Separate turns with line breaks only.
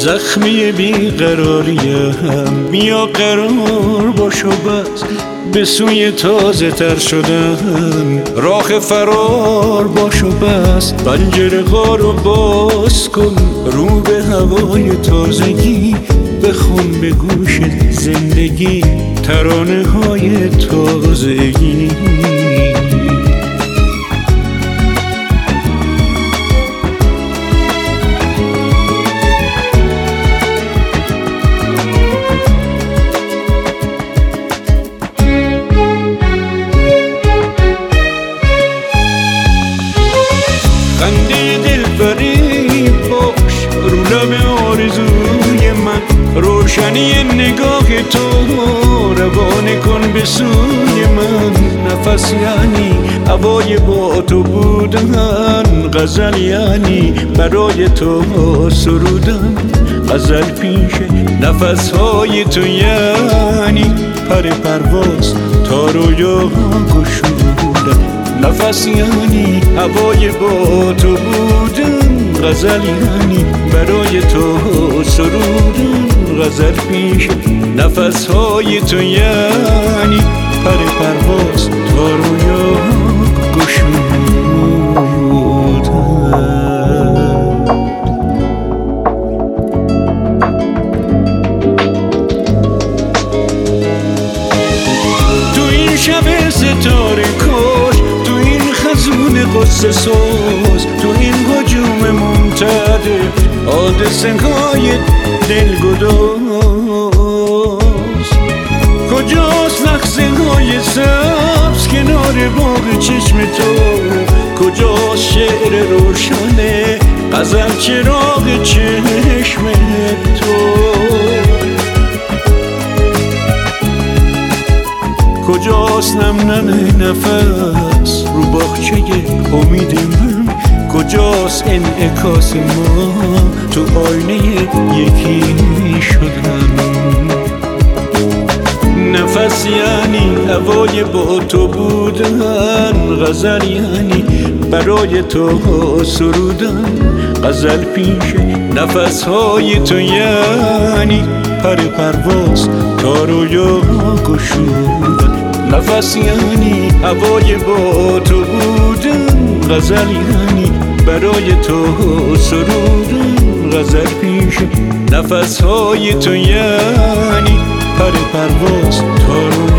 زخمی بیقراریم، بیا قرار باش و بس به سوی تازه تر شدن، راه فرار باش و بس پنجره ها رو باز کن، رو به هوای تازگی بخون به گوش زندگی ترانه های تازگی. خنده دلفریب باش رو لب آرزوی من، روشنی نگاه تو روانه کن به سوی من. نفس یعنی هوای با تو بودن، غزل یعنی برای تو سرودن، غزل پیش نفس های تو یعنی پر پرواز تا رویا گشودن. نفس یعنی هوای با تو بودن، غزل یعنی برای تو سرودن، غزل پیش نفس های تو یعنی پر پرواز تا رویا گشودن. تو این شب ستاره کش، تو این خزون قصه سوز، تو این هجوم ممتد حادثه های دلگداز، کجاست لحظه های سبز کنار باغ چشم تو، کجاست شعر روشن غزل چراغ چشم تو، کجاست نم نفس رو باغچه امید من، کجاست انعکاس ما تو آینه یکی شدن. نفس یعنی هوای با تو بودن، غزل یعنی برای تو سرودن، غزل پیش نفس های تو یعنی پر پرواز تا رویا گشودن. نفس یعنی هوای با تو بودن، غزل یعنی برای تو سرودن، غزل پیش نفس های تو یعنی پر پرواز تا